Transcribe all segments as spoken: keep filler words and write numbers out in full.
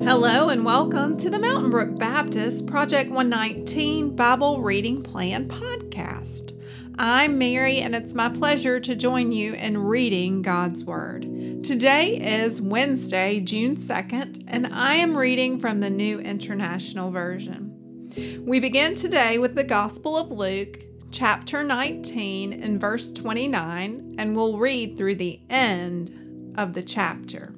Hello and welcome to the Mountain Brook Baptist Project one nineteen Bible Reading Plan podcast. I'm Mary and it's my pleasure to join you in reading God's Word. Today is Wednesday, June second, and I am reading from the New International Version. We begin today with the Gospel of Luke, chapter nineteen and verse twenty-nine, and we'll read through the end of the chapter.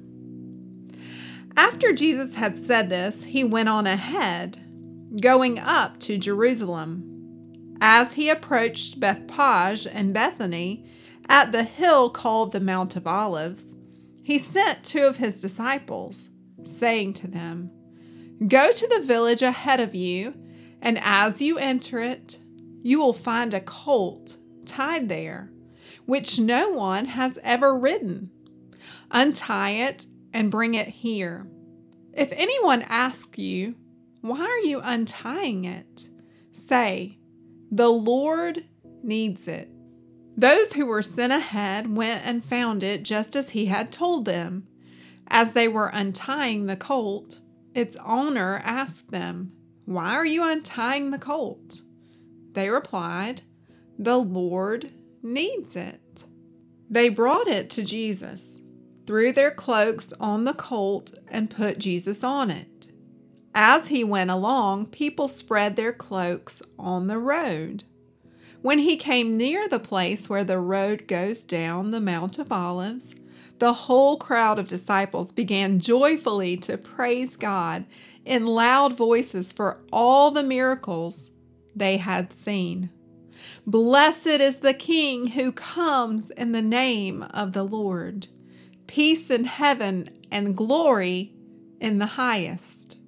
After Jesus had said this, he went on ahead, going up to Jerusalem. As he approached Bethphage and Bethany, at the hill called the Mount of Olives, he sent two of his disciples, saying to them, "Go to the village ahead of you, and as you enter it, you will find a colt tied there, which no one has ever ridden. Untie it and bring it here. If anyone asks you, 'Why are you untying it?' say, 'The Lord needs it.'" Those who were sent ahead went and found it just as he had told them. As they were untying the colt, its owner asked them, "Why are you untying the colt?" They replied, "The Lord needs it." They brought it to Jesus, threw their cloaks on the colt, and put Jesus on it. As he went along, people spread their cloaks on the road. When he came near the place where the road goes down the Mount of Olives, the whole crowd of disciples began joyfully to praise God in loud voices for all the miracles they had seen. "Blessed is the King who comes in the name of the Lord. Peace in heaven and glory in the highest."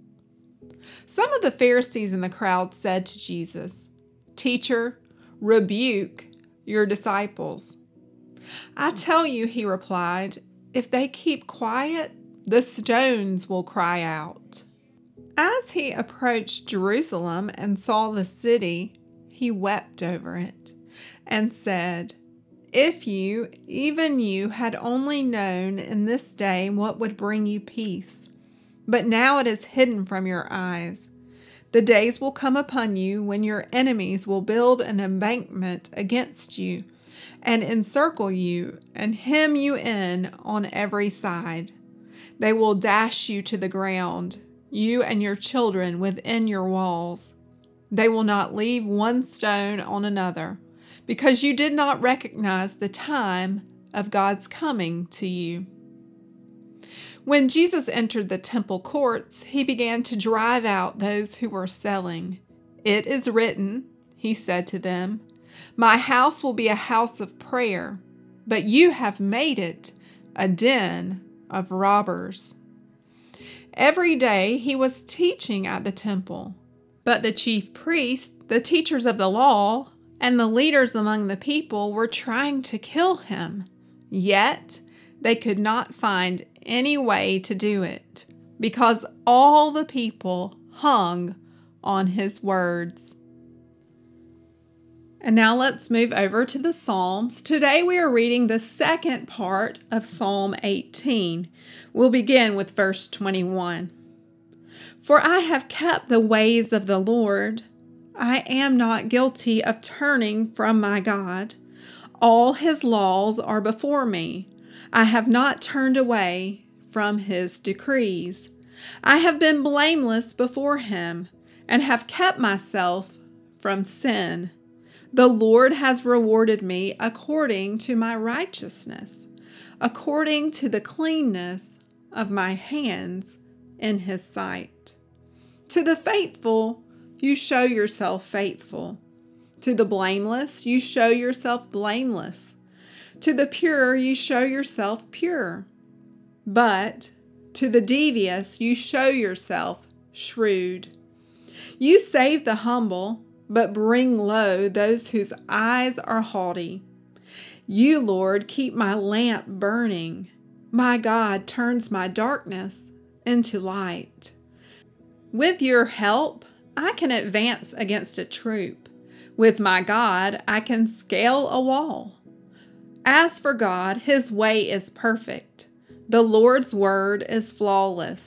Some of the Pharisees in the crowd said to Jesus, "Teacher, rebuke your disciples." "I tell you," he replied, "if they keep quiet, the stones will cry out." As he approached Jerusalem and saw the city, he wept over it and said, "If you, even you, had only known in this day what would bring you peace, but now it is hidden from your eyes. The days will come upon you when your enemies will build an embankment against you and encircle you and hem you in on every side. They will dash you to the ground, you and your children within your walls. They will not leave one stone on another, because you did not recognize the time of God's coming to you." When Jesus entered the temple courts, he began to drive out those who were selling. "It is written," he said to them, "My house will be a house of prayer, but you have made it a den of robbers." Every day he was teaching at the temple, but the chief priests, the teachers of the law, and the leaders among the people were trying to kill him, yet they could not find any way to do it, because all the people hung on his words. And now let's move over to the Psalms. Today we are reading the second part of Psalm eighteen. We'll begin with verse twenty-one. "For I have kept the ways of the Lord. I am not guilty of turning from my God. All his laws are before me. I have not turned away from his decrees. I have been blameless before him and have kept myself from sin. The Lord has rewarded me according to my righteousness, according to the cleanness of my hands in his sight. To the faithful, you show yourself faithful. To the blameless, you show yourself blameless. To the pure, you show yourself pure. But to the devious, you show yourself shrewd. You save the humble, but bring low those whose eyes are haughty. You, Lord, keep my lamp burning. My God turns my darkness into light. With your help, I can advance against a troop. With my God, I can scale a wall. As for God, his way is perfect. The Lord's word is flawless.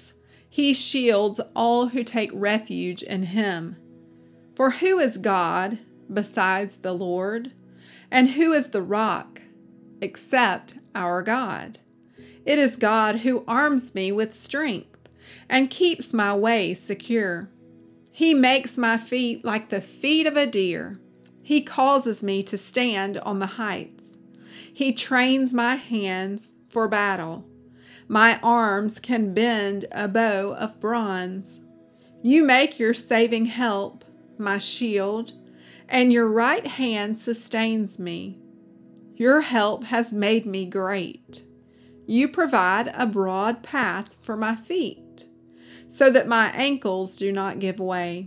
He shields all who take refuge in him. For who is God besides the Lord? And who is the rock except our God? It is God who arms me with strength and keeps my way secure. He makes my feet like the feet of a deer. He causes me to stand on the heights. He trains my hands for battle. My arms can bend a bow of bronze. You make your saving help my shield, and your right hand sustains me. Your help has made me great. You provide a broad path for my feet, so that my ankles do not give way.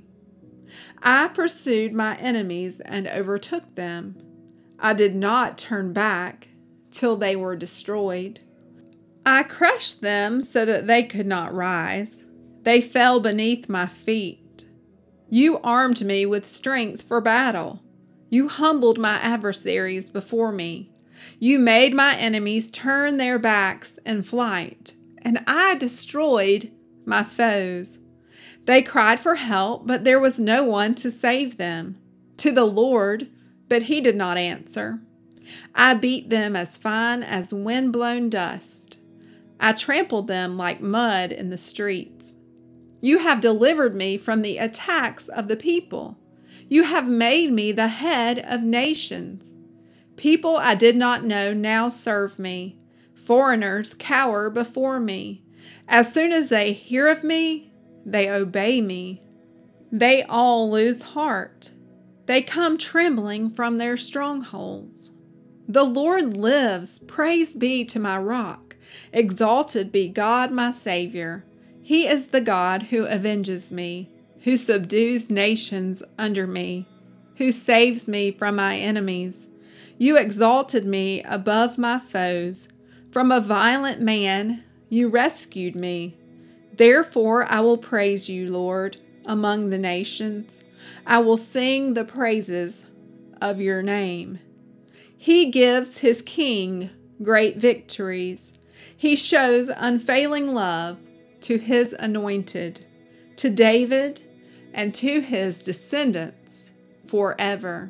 I pursued my enemies and overtook them. I did not turn back till they were destroyed. I crushed them so that they could not rise. They fell beneath my feet. You armed me with strength for battle. You humbled my adversaries before me. You made my enemies turn their backs in flight, and I destroyed my foes. They cried for help, but there was no one to save them. To the Lord, but he did not answer. I beat them as fine as wind-blown dust. I trampled them like mud in the streets. You have delivered me from the attacks of the people. You have made me the head of nations. People I did not know now serve me. Foreigners cower before me. As soon as they hear of me, they obey me. They all lose heart. They come trembling from their strongholds. The Lord lives. Praise be to my rock. Exalted be God my Savior. He is the God who avenges me, who subdues nations under me, who saves me from my enemies. You exalted me above my foes. From a violent man you rescued me. Therefore I will praise you, Lord, among the nations. I will sing the praises of your name. He gives his king great victories. He shows unfailing love to his anointed, to David and to his descendants forever.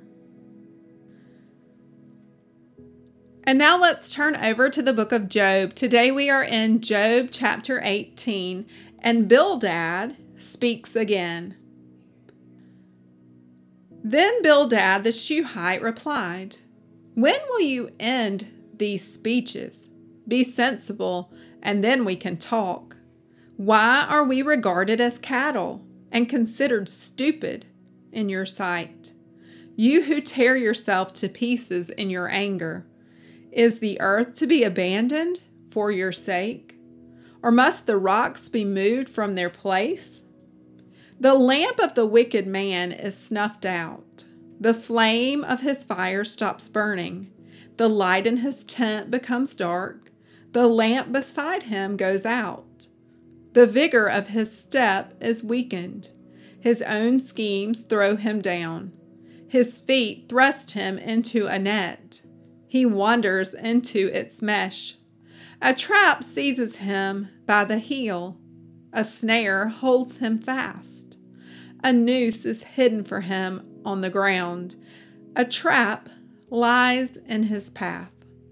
And now let's turn over to the book of Job. Today we are in Job chapter eighteen, and Bildad speaks again. Then Bildad the Shuhite replied, "When will you end these speeches? Be sensible, and then we can talk. Why are we regarded as cattle and considered stupid in your sight? You who tear yourself to pieces in your anger, is the earth to be abandoned for your sake? Or must the rocks be moved from their place? The lamp of the wicked man is snuffed out. The flame of his fire stops burning. The light in his tent becomes dark. The lamp beside him goes out. The vigor of his step is weakened. His own schemes throw him down. His feet thrust him into a net. He wanders into its mesh. A trap seizes him by the heel. A snare holds him fast. A noose is hidden for him on the ground. A trap lies in his path.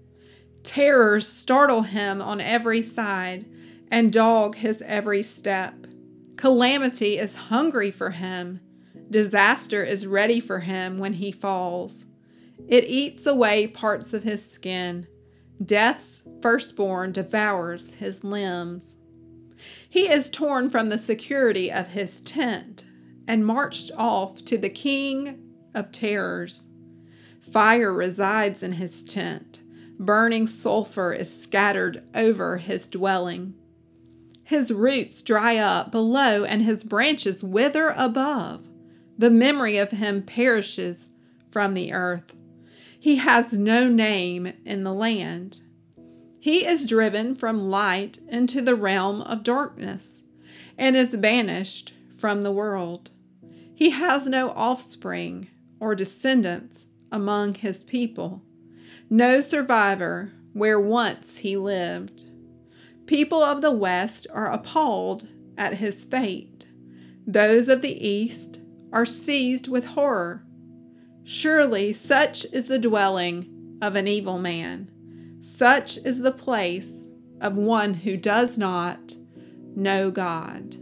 Terrors startle him on every side and dog his every step. Calamity is hungry for him. Disaster is ready for him when he falls. It eats away parts of his skin. Death's firstborn devours his limbs. He is torn from the security of his tent and marched off to the king of terrors. Fire resides in his tent. Burning sulfur is scattered over his dwelling. His roots dry up below and his branches wither above. The memory of him perishes from the earth. He has no name in the land. He is driven from light into the realm of darkness and is banished from the world. He has no offspring or descendants among his people. No survivor where once he lived. People of the West are appalled at his fate. Those of the east are seized with horror. Surely such is the dwelling of an evil man. Such is the place of one who does not know God.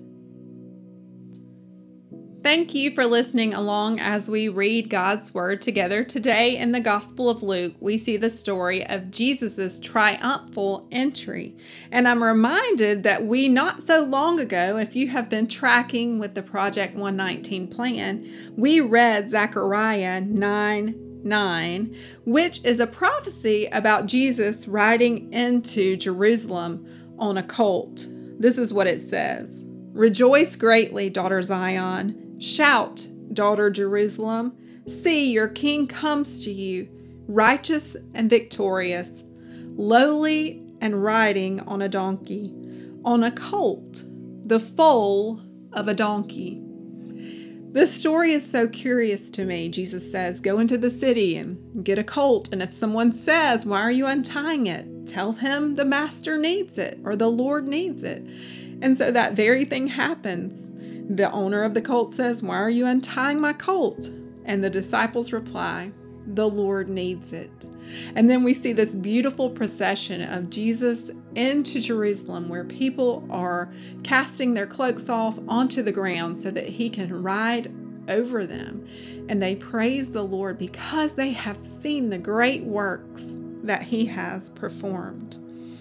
Thank you for listening along as we read God's Word together. Today in the Gospel of Luke, we see the story of Jesus' triumphal entry. And I'm reminded that we not so long ago, if you have been tracking with the Project one nineteen plan, we read Zechariah nine nine, which is a prophecy about Jesus riding into Jerusalem on a colt. This is what it says. Rejoice greatly, daughter Zion. Shout, daughter Jerusalem. See, your king comes to you, righteous and victorious, lowly and riding on a donkey, on a colt, the foal of a donkey. This story is so curious to me. Jesus says, go into the city and get a colt. And if someone says, why are you untying it? Tell him the master needs it or the Lord needs it. And so that very thing happens. The owner of the colt says, why are you untying my colt? And the disciples reply, the Lord needs it. And then we see this beautiful procession of Jesus into Jerusalem where people are casting their cloaks off onto the ground so that he can ride over them. And they praise the Lord because they have seen the great works that he has performed.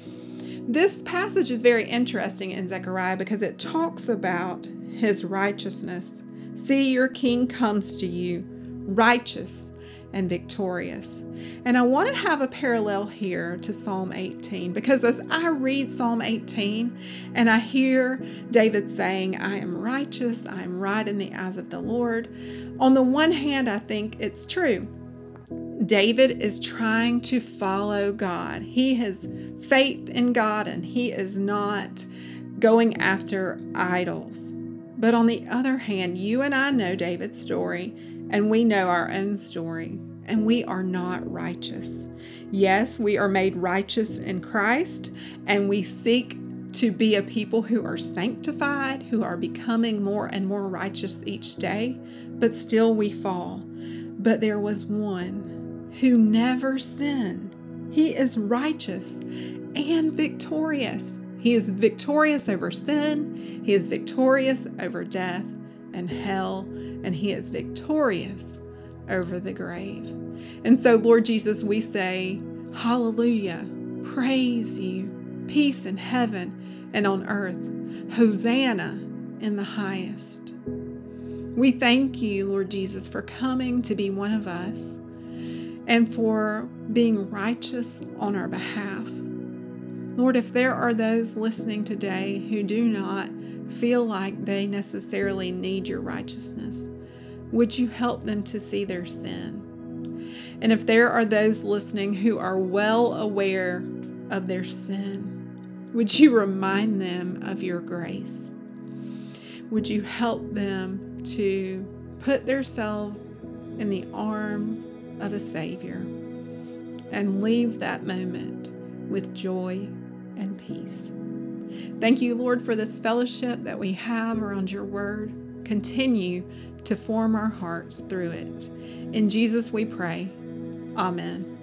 This passage is very interesting in Zechariah because it talks about his righteousness. See, your king comes to you, righteous and victorious. And I want to have a parallel here to Psalm eighteen, because as I read Psalm eighteen and I hear David saying, I am righteous, I am right in the eyes of the Lord, on the one hand, I think it's true. David is trying to follow God. He has faith in God and he is not going after idols. But on the other hand, you and I know David's story and we know our own story, and we are not righteous. Yes, we are made righteous in Christ, and we seek to be a people who are sanctified, who are becoming more and more righteous each day, but still we fall. But there was one who never sinned. He is righteous and victorious. He is victorious over sin. He is victorious over death and hell. And he is victorious over the grave. And so, Lord Jesus, we say, hallelujah, praise you, peace in heaven and on earth, Hosanna in the highest. We thank you, Lord Jesus, for coming to be one of us and for being righteous on our behalf. Lord, if there are those listening today who do not feel like they necessarily need your righteousness, would you help them to see their sin? And if there are those listening who are well aware of their sin, would you remind them of your grace? Would you help them to put themselves in the arms of a Savior and leave that moment with joy and peace? Thank you, Lord, for this fellowship that we have around your word. Continue to form our hearts through it. In Jesus we pray. Amen.